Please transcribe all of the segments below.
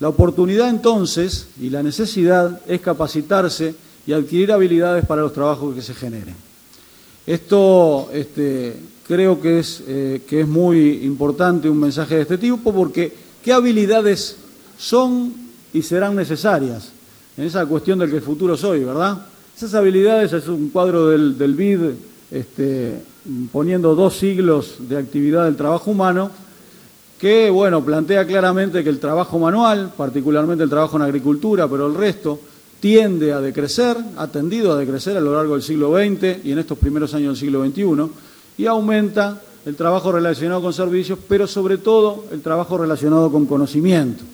La oportunidad entonces y la necesidad es capacitarse y adquirir habilidades para los trabajos que se generen. Esto creo que es muy importante un mensaje de este tipo, porque ¿qué habilidades son y serán necesarias en esa cuestión del que el futuro soy, verdad? Esas habilidades es un cuadro del BID poniendo 2 siglos de actividad del trabajo humano que, bueno, plantea claramente que el trabajo manual, particularmente el trabajo en agricultura, pero el resto, tiende a decrecer, ha tendido a decrecer a lo largo del siglo XX y en estos primeros años del siglo XXI, y aumenta el trabajo relacionado con servicios, pero sobre todo el trabajo relacionado con conocimiento.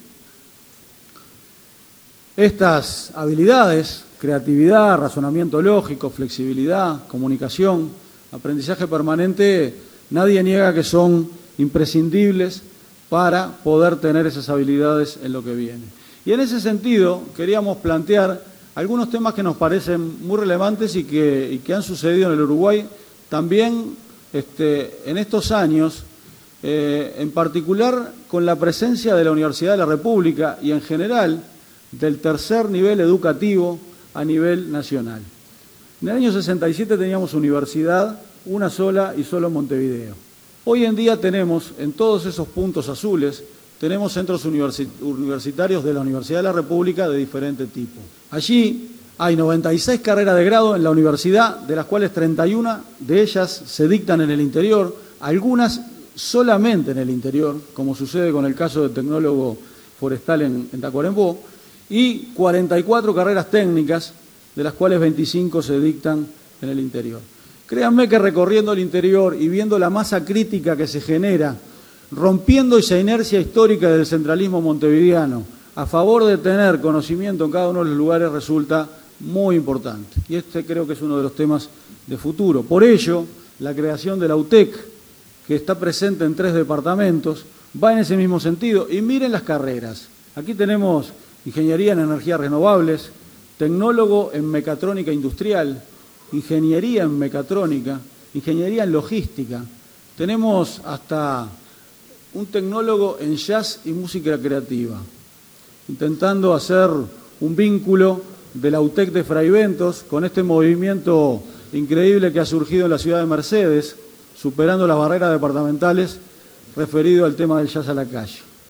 Estas habilidades, creatividad, razonamiento lógico, flexibilidad, comunicación, aprendizaje permanente, nadie niega que son imprescindibles para poder tener esas habilidades en lo que viene. Y en ese sentido queríamos plantear algunos temas que nos parecen muy relevantes y que han sucedido en el Uruguay también en estos años, en particular con la presencia de la Universidad de la República y en general del tercer nivel educativo a nivel nacional. En el año 67 teníamos universidad, una sola y solo en Montevideo. Hoy en día tenemos, en todos esos puntos azules, tenemos centros universitarios de la Universidad de la República de diferente tipo. Allí hay 96 carreras de grado en la universidad, de las cuales 31 de ellas se dictan en el interior, algunas solamente en el interior, como sucede con el caso del tecnólogo forestal en Tacuarembó, y 44 carreras técnicas, de las cuales 25 se dictan en el interior. Créanme que recorriendo el interior y viendo la masa crítica que se genera, rompiendo esa inercia histórica del centralismo montevideano, a favor de tener conocimiento en cada uno de los lugares resulta muy importante. Y creo que es uno de los temas de futuro. Por ello, la creación de la UTEC, que está presente en 3 departamentos, va en ese mismo sentido. Y miren las carreras. Aquí tenemos Ingeniería en Energías Renovables, Tecnólogo en Mecatrónica Industrial, Ingeniería en Mecatrónica, Ingeniería en Logística. Tenemos hasta un tecnólogo en jazz y música creativa, intentando hacer un vínculo de la UTEC de Fraiventos con este movimiento increíble que ha surgido en la ciudad de Mercedes, superando las barreras departamentales referido al tema del jazz a la calle.